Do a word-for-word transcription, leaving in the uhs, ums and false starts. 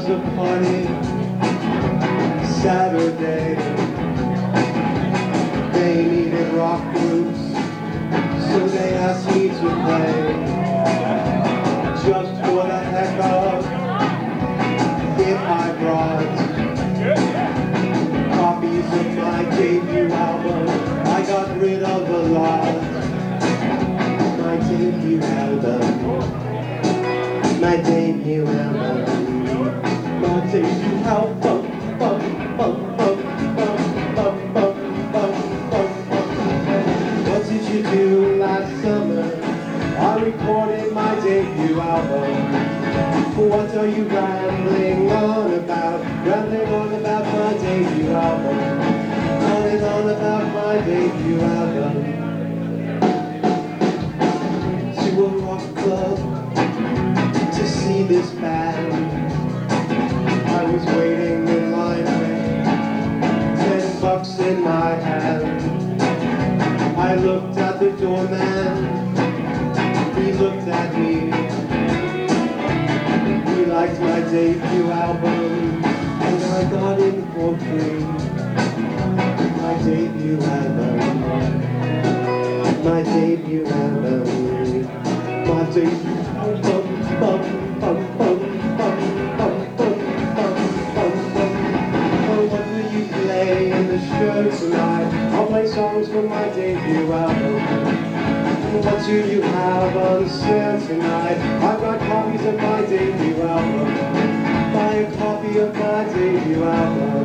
a party Saturday. They needed rock groups, so they asked me to play. Just for the heck of it, I brought copies of my debut album. I got rid of a lot. My debut album. My debut album. My debut album. Bum, bum, bum, bum, bum, bum, bum, bum, bum. What did you do last summer? I recorded my debut album. What are you rambling on about? Rambling on about my debut album. Rambling on about my debut album. To a rock club to see this band. I was waiting in line with ten bucks in my hand. I looked at the doorman. He looked at me. He liked my debut album, and I got it for free. My debut album. My debut album. My debut album. Bum, bum, bum, bum, bum, bum, bum, bum, bum. Oh, what will you play in the show tonight? I'll play songs from my debut album. What do you have on sale tonight? I've got copies of my debut album. Buy a copy of my debut album.